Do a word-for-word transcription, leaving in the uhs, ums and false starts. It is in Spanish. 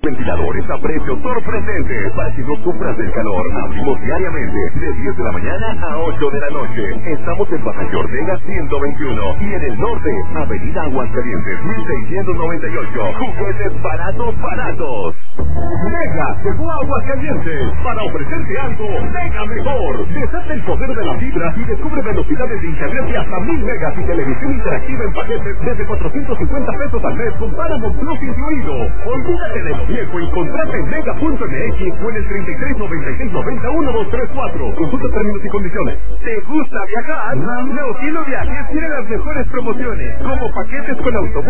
Ventiladores a precios sorprendentes. Para que no sufras del calor, abrimos diariamente de diez de la mañana a ocho de la noche. Estamos en Baja Ortega ciento veintiuno y en el norte, Avenida Aguascalientes mil seiscientos noventa y ocho. Juguetes baratos, baratos. Mega llegó a Aguascalientes para ofrecerte algo mega mejor. Desata el poder de la fibra y descubre velocidades de internet de hasta mil megas y televisión interactiva en paquetes desde cuatrocientos cincuenta pesos al mes con Paramount Plus incluido. Olvídate de lo viejo y contrata en mega punto m x o en el treinta y tres noventa y seis noventa uno dos tres cuatro. Consulta términos y condiciones. ¿Te gusta viajar? Neoquino Viajes tiene las mejores promociones, como paquetes con autobús